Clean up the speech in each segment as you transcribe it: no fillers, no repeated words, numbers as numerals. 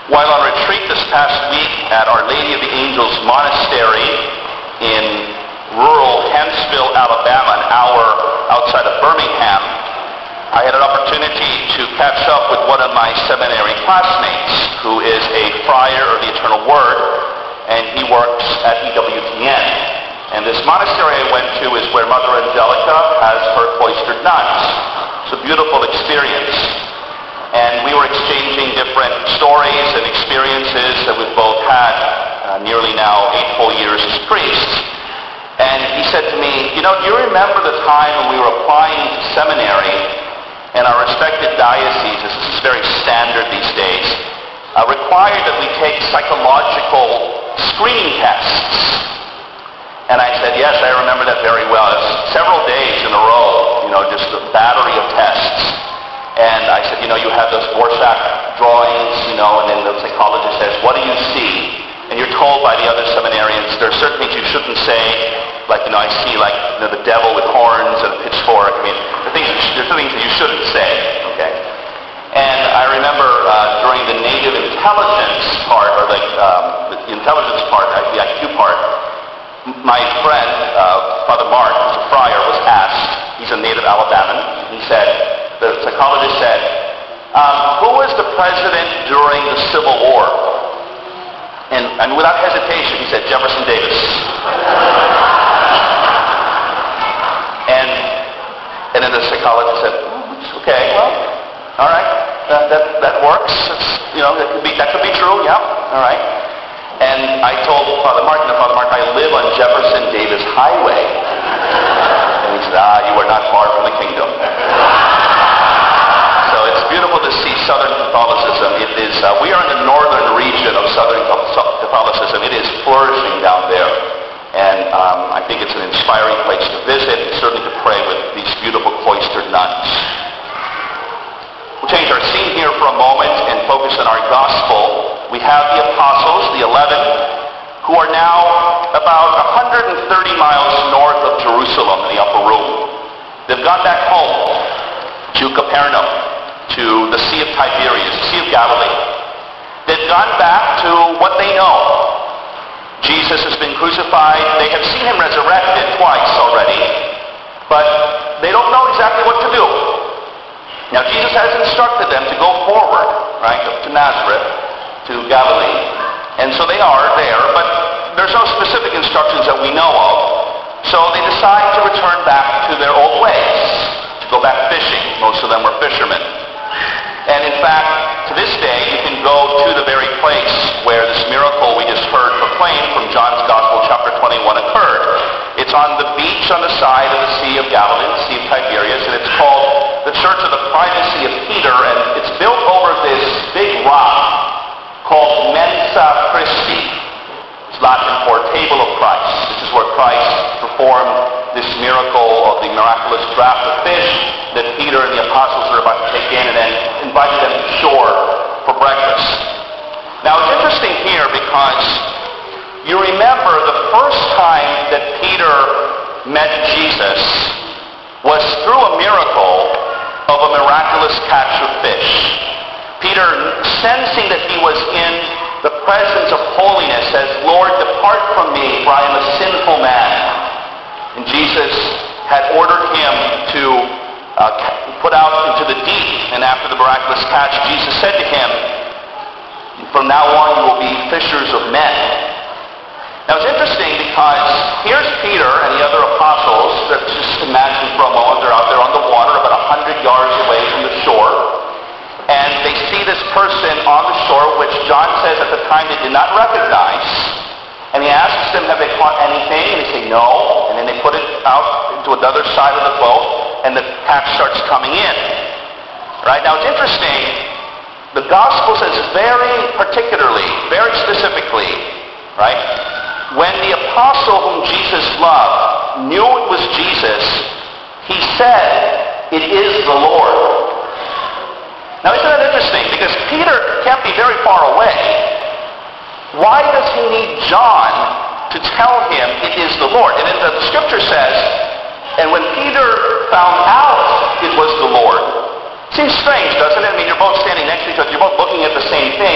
While on retreat this past week at Our Lady of the Angels Monastery in rural Huntsville, Alabama, an hour outside of Birmingham, I had an opportunity to catch up with one of my seminary classmates who is a friar of the Eternal Word, and he works at EWTN. And this monastery I went to is where Mother Angelica has her cloistered nuns. It's a beautiful experience. And we were exchanging different stories and experiences that we've both had nearly now 8 full years as priests. And he said to me, do you remember the time when we were applying to seminary and our respected dioceses, this is very standard these days, required that we take psychological screening tests? And I said, yes, I remember that very well. It's several days in a row, just a battery of tests. And I said, you have those Rorschach drawings, and then the psychologist says, what do you see? And you're told by the other seminarians, there are certain things you shouldn't say, like, I see, the devil with horns and a pitchfork. There's things that you shouldn't say, okay? And I remember during the native intelligence part, or the intelligence part, the IQ part, my friend, Father Mark, who's a friar, was asked, he's a native Alabaman, he said, the psychologist said, who was the president during the Civil War? And without hesitation, he said, Jefferson Davis. And then the psychologist said, okay, well, all right, that works. That could be true, yeah, all right. And I told Father Mark, I live on Jefferson Davis Highway. And he said, you are not far from the kingdom. Beautiful to see Southern Catholicism. It is. We are in the northern region of Southern Catholicism. It is flourishing down there, and I think it's an inspiring place to visit, and certainly to pray with these beautiful cloistered nuns. We'll change our scene here for a moment and focus on our gospel. We have the apostles, the 11, who are now about 130 miles north of Jerusalem in the upper room. They've gone back home to Capernaum, to the Sea of Tiberias, the Sea of Galilee. They've gone back to what they know. Jesus has been crucified. They have seen him resurrected twice already, but they don't know exactly what to do. Now, Jesus has instructed them to go forward, right, to Nazareth, to Galilee, and so they are there, but there's no specific instructions that we know of, so they decide to return back to their old ways, to go back fishing. Most of them were fishermen. And in fact, to this day, you can go to the very place where this miracle we just heard proclaimed from John's Gospel, chapter 21, occurred. It's on the beach on the side of the Sea of Galilee, the Sea of Tiberias, and it's called the Church of the Primacy of Peter, and it's built over this big rock called Mensa Christi. It's Latin for Table of Christ. This is where Christ performed this miracle of the miraculous draught of fish that Peter and the apostles were about to take in, and then invited them to shore for breakfast. Now, it's interesting here because you remember the first time that Peter met Jesus was through a miracle of a miraculous catch of fish. Peter, sensing that he was in the presence of holiness, says, Lord, depart from me, for I am a sinful man. And Jesus had ordered him to put out into the deep, and after the miraculous catch, Jesus said to him, from now on you will be fishers of men. Now it's interesting because here's Peter and the other apostles. Just imagine for a moment they're out there on the water about 100 yards away from the shore, and they see this person on the shore, which John says at the time they did not recognize. And he asks them, have they caught anything? And they say, no. And then they put it out into another side of the boat, and the catch starts coming in. Right? Now, it's interesting. The Gospel says very particularly, very specifically, right? When the apostle whom Jesus loved knew it was Jesus, he said, it is the Lord. Now, isn't that interesting? Because Peter can't be very far away. Why does he need John to tell him it is the Lord? And the scripture says, and when Peter found out it was the Lord. Seems strange, doesn't it? I mean, you're both standing next to each other, you're both looking at the same thing.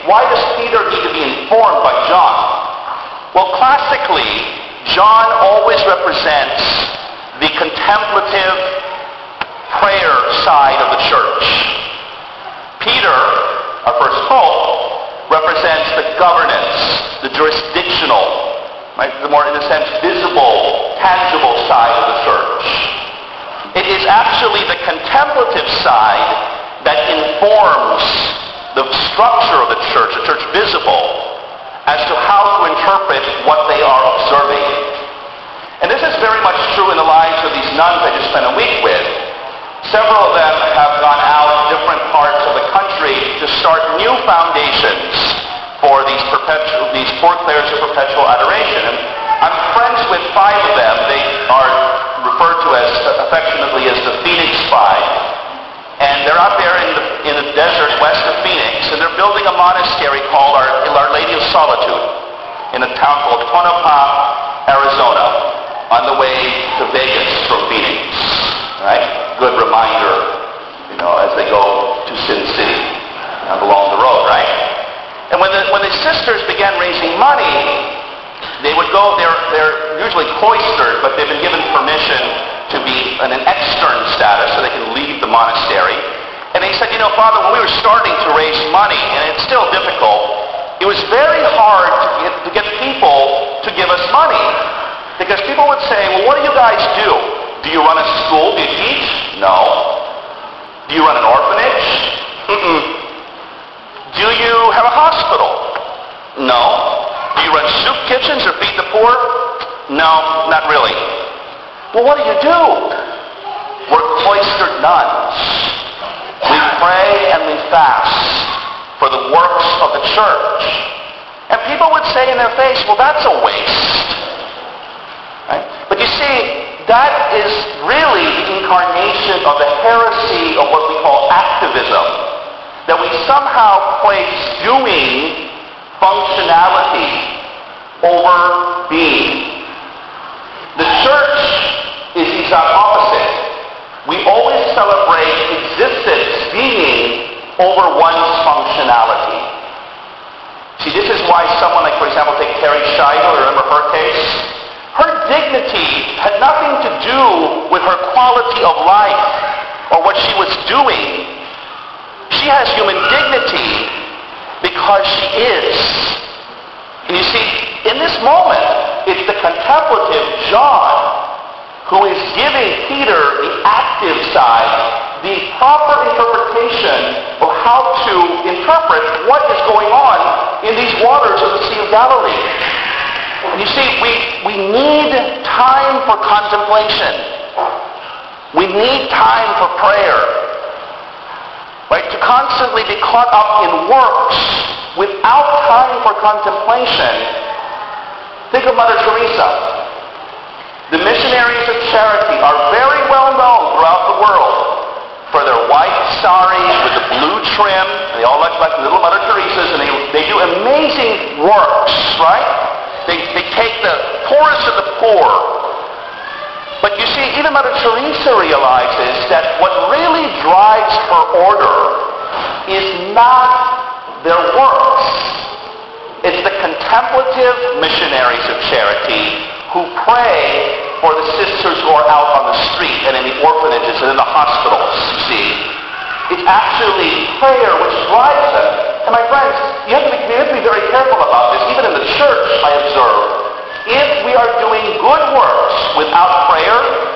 why does Peter need to be informed by John? Well, classically, John always represents the contemplative prayer side of the church. Peter, our first pope, represents the governance, the jurisdictional, right, the more, in a sense, visible, tangible side of the church. It is actually the contemplative side that informs the structure of the church visible, as to how to interpret what they are observing. And this is very much true in the lives of these nuns I just spent a week with. Several of them have gone out in different parts of the country to start new foundations for these poor clairs of perpetual adoration. And I'm friends with 5 of them. They are referred to as affectionately as the Phoenix Five. And they're out there in the desert west of Phoenix, and they're building a monastery called Our Lady of Solitude in a town called Tonopah, Arizona, on the way to Vegas from Phoenix. Right? Good reminder, as they go to Sin City along the road, right? And when the sisters began raising money, they would go. They're usually cloistered, but they've been given permission to be in an extern status so they can leave the monastery. And they said, Father, when we were starting to raise money, and it's still difficult, it was very hard to get people to give us money. Because people would say, well, what do you guys do? Do you run a school? Do you teach? No. Do you run an orphanage? Mm-mm. Do you have a hospital? No. Do you run soup kitchens or feed the poor? No, not really. Well, what do you do? We're cloistered nuns. We pray and we fast for the works of the church. And people would say in their face, well, that's a waste. Right? But you see, that is really the incarnation of the heresy of what we call activism. That we somehow place doing functionality over being. The church is the exact opposite. We always celebrate existence, being, over one's functionality. See, this is why someone like, for example, take Terry Scheidel, remember her case? Her dignity had nothing to do with her quality of life or what she was doing. She has human dignity because she is. And you see, in this moment, it's the contemplative John who is giving Peter the active side, the proper interpretation of how to interpret what is going on in these waters of the Sea of Galilee. And you see, we need time for contemplation. We need time for prayer. Right? To constantly be caught up in works without time for contemplation. Think of Mother Teresa. The missionaries of charity are very well known throughout the world for their white saris with the blue trim. They all look like little Mother Teresas, and they do amazing works, right? They take the poorest of the poor. But you see, even Mother Teresa realizes that what really drives her order is not their works. It's the contemplative missionaries of charity who pray for the sisters who are out on the street and in the orphanages and in the hospitals, you see. It's actually prayer which drives them. And my friends, you have to be very careful about this. Even in the church, I observe, if we are doing good works without prayer,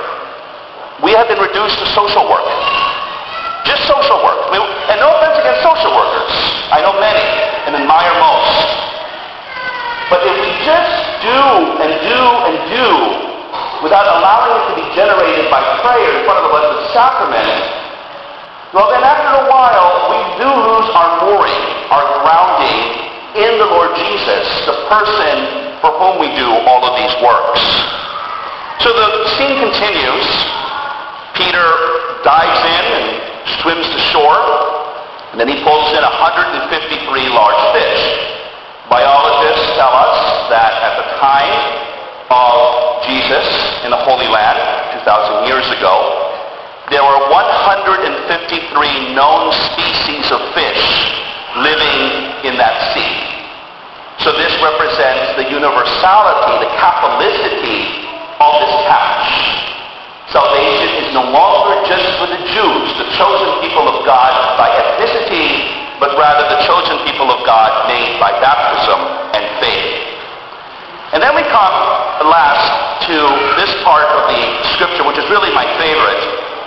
we have been reduced to social work. Just social work. And no offense against social workers. I know many and admire most. But if we just do and do and do without allowing it to be generated by prayer in front of the Blessed Sacrament, well then after a while we do lose our mooring, our grounding in the Lord Jesus, the person for whom we do all of these works. So the scene continues. Peter dives in and swims to shore, and then he pulls in 153 large fish. Biologists tell us that at the time of Jesus in the Holy Land, 2,000 years ago, there were 153 known species of fish living in that represents the universality, the Catholicity of this couch. Salvation is no longer just for the Jews, the chosen people of God by ethnicity, but rather the chosen people of God made by baptism and faith. And then we come last to this part of the scripture, which is really my favorite.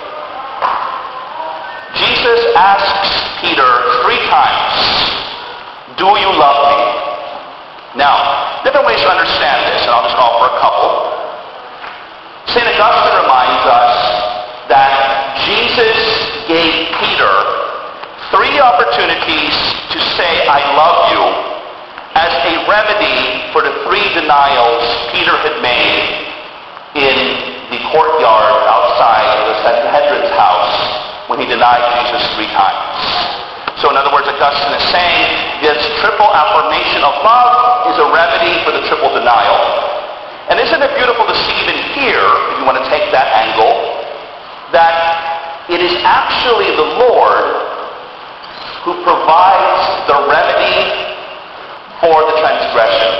Jesus asks Peter 3 times, "Do you love me?" Now, different ways to understand this, and I'll just offer a couple. St. Augustine reminds us that Jesus gave Peter 3 opportunities to say, "I love you," as a remedy for the 3 denials Peter had made in the courtyard outside of the Sanhedrin's house when he denied Jesus 3 times. So in other words, Augustine is saying this triple affirmation of love is a remedy for the triple denial. And isn't it beautiful to see even here, if you want to take that angle, that it is actually the Lord who provides the remedy for the transgression.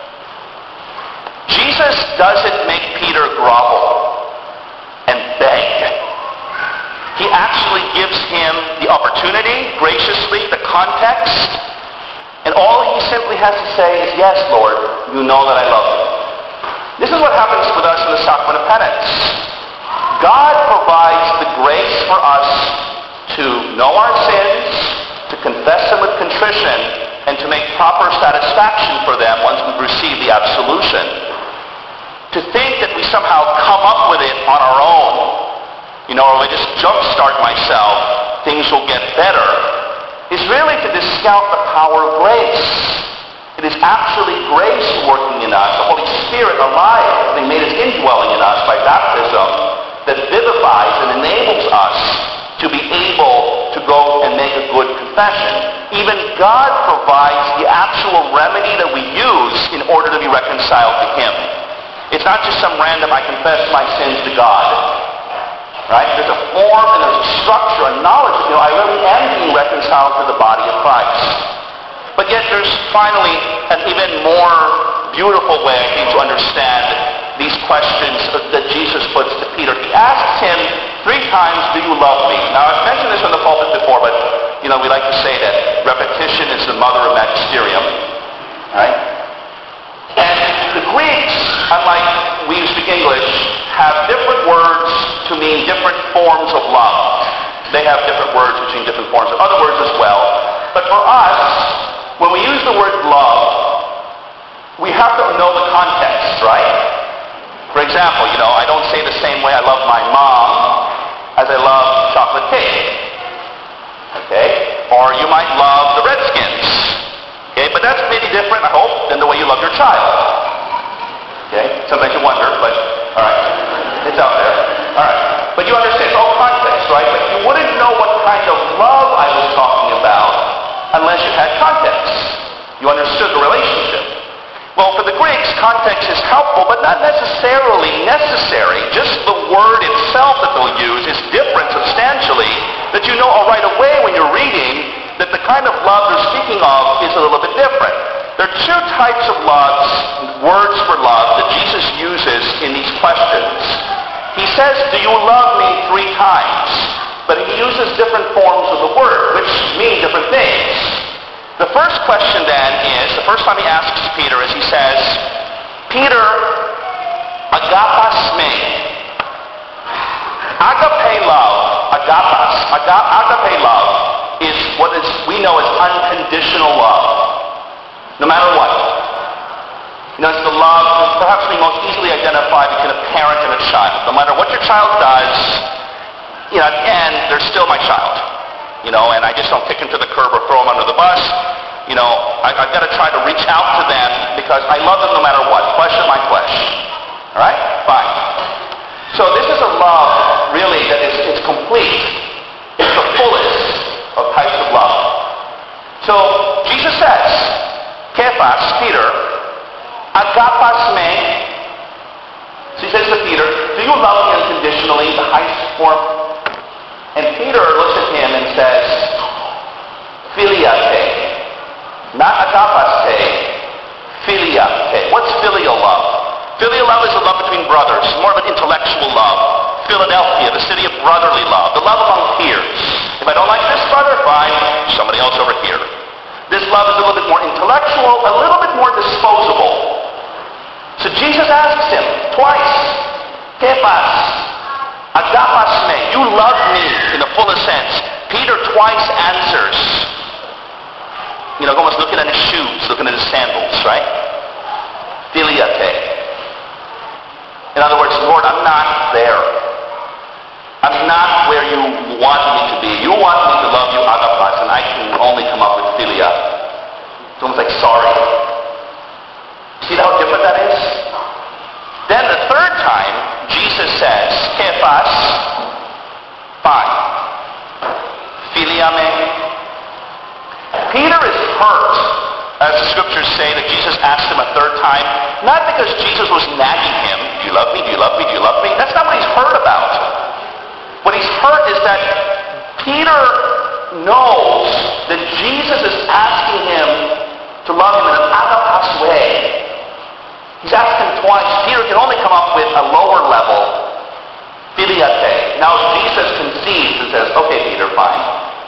Jesus doesn't make Peter grovel and beg. He actually gives him the opportunity, graciously, the context, and all he simply has to say is, "Yes, Lord, you know that I love you." This is what happens with us in the sacrament of penance. God provides the grace for us to know our sins, to confess them with contrition, and to make proper satisfaction for them once we've received the absolution. To think that we somehow come up with it on our own, or if I just jumpstart myself, things will get better, is really to discount the power of grace. It is actually grace working in us, the Holy Spirit alive, having made its indwelling in us by baptism, that vivifies and enables us to be able to go and make a good confession. Even God provides the actual remedy that we use in order to be reconciled to Him. It's not just some random, "I confess my sins to God." Right? There's a form and there's a structure, a knowledge that, I really am being reconciled to the body of Christ. But yet there's finally an even more beautiful way, I think, to understand these questions that Jesus puts to Peter. He asks him 3 times, "Do you love me?" Now, I've mentioned this in the pulpit before, but, we like to say that repetition is the mother of magisterium. Right? And the Greeks, unlike we who speak English, have different words to mean different forms of love. They have different words which mean different forms of other words as well. But for us, when we use the word love, we have to know the context, right? For example, I don't say the same way I love my mom as I love chocolate cake. Okay? Or you might love the Redskins. Okay? But that's maybe different, I hope, than the way you love your child. Okay? Sometimes you wonder, but all right. It's out there. All right. But you understand, it's all context, right? But you wouldn't know what kind of love I was talking about unless you had context. You understood the relationship. Well, for the Greeks, context is helpful, but not necessarily necessary. Just the word itself that they'll use is different substantially, that you know right away when you're reading that the kind of love they're speaking of is a little bit different. There are 2 types of loves, words for love, that Jesus uses in these questions. He says, "Do you love me?" 3 times. But he uses different forms of the word, which mean different things. The first question then is, the first time he asks Peter is he says, "Peter, agapas me." Agape love, agape love is what we know as unconditional love. No matter what. It's the love that perhaps we most easily identify between a parent and a child. No matter what your child does, at the end, they're still my child. And I just don't kick him to the curb or throw him under the bus. I've got to try to reach out to them because I love them no matter what. Flesh of my flesh. All right? Fine. So this is a love, really, that it's complete. It's the fullest of types of love. So Jesus says, Kephas, Peter, agapas me. So he says to Peter, "Do you love me unconditionally?" The highest form. And Peter looks at him and says, "Philia te." Not agapas te, filial love. Filial love is the love between brothers, more of an intellectual love. Philadelphia, the city of brotherly love, the love among peers. If I don't like this brother, fine, somebody else over here. This love is a little bit more intellectual, a little bit more disposable. So Jesus asks him twice, Kephas, agapas me, you love me in the fullest sense. Peter twice answers, almost looking at his shoes, looking at his sandals, right? Philiate. In other words, Lord, I'm not there. I'm not where you want me to be. You want me to love you, agapas, and I can only come up with philia. It's almost like sorry. See how different that is? Then the third time, Jesus says, Kephas, fine. Philia me. Peter is hurt, as the scriptures say, that Jesus asked him a third time, not because Jesus was nagging him, do you love me, do you love me, do you love me? That's not what he's hurt about. What he's hurt is that Peter knows that Jesus is asking him to love him in an agapas way. He's asked him twice. Peter can only come up with a lower level, philiate. Now Jesus concedes and says, okay, Peter, fine.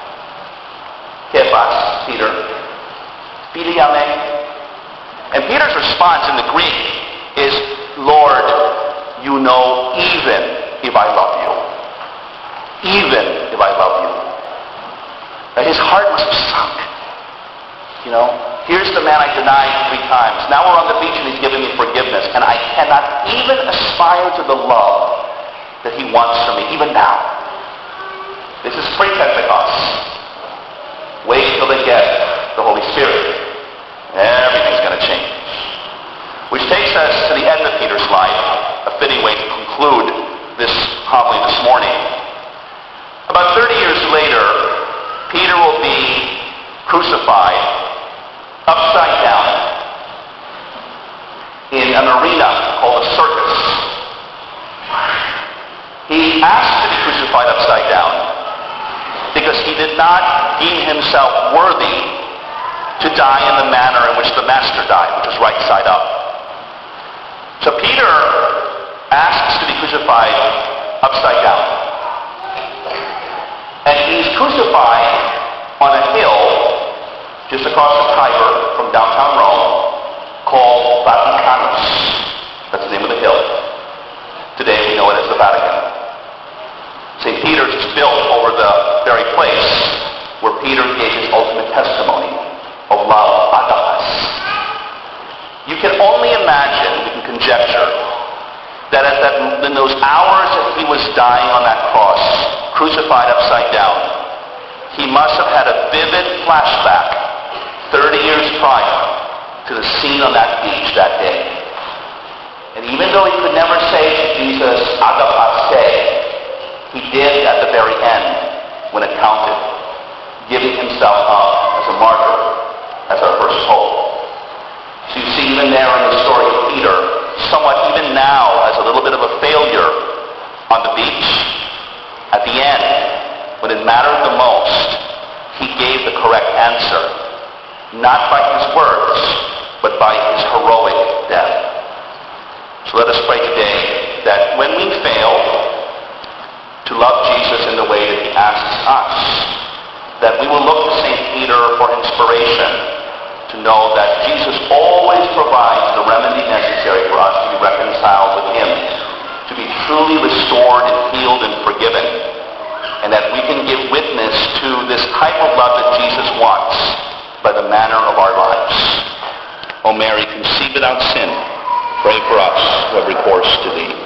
Kephas, Peter. Philia me. And Peter's response in the Greek is, Lord, you know even if I love you. Even if I love you. Now his heart must have sunk. Here's the man I denied 3 times. Now we're on the beach and he's giving me forgiveness. And I cannot even aspire to the love that he wants from me, even now. This is pre-Pentecost. Wait till they get the Holy Spirit. Everything's going to change. Which takes us to the end of Peter's life, a fitting way to conclude this homily this morning. About 30 years later, Peter will be crucified upside down in an arena called a circus. He asked to be crucified upside down because he did not deem himself worthy to die in the manner in which the Master died, which was right side up. So Peter asks to be crucified upside down. And he's crucified on a hill just across the Tiber from downtown Rome called Vaticanus. That's the name of the hill. Today we know it as the Vatican. St. Peter's is built over the very place where Peter gave his ultimate testimony of love, agapas. You can only imagine, we can conjecture, that in those hours that he was dying on that cross, crucified upside down, he must have had a vivid flashback 30 years prior to the scene on that beach that day. And even though he could never say to Jesus, agapas se, he did at the very end, when it counted, giving himself up as a martyr, as our first hope. So you see even there in the story of Peter, somewhat even now as a little bit of a failure on the beach, at the end, when it mattered the most, he gave the correct answer. Not by his words, but by his heroic death. So let us pray today that when we fail to love Jesus in the way that he asks us, that we will look to St. Peter for inspiration to know that Jesus always provides the remedy necessary for us to be reconciled with him, to be truly restored and healed and forgiven, and that we can give witness to this type of love that Jesus wants by the manner of our lives. O Mary, conceived without sin, pray for us who have recourse to thee.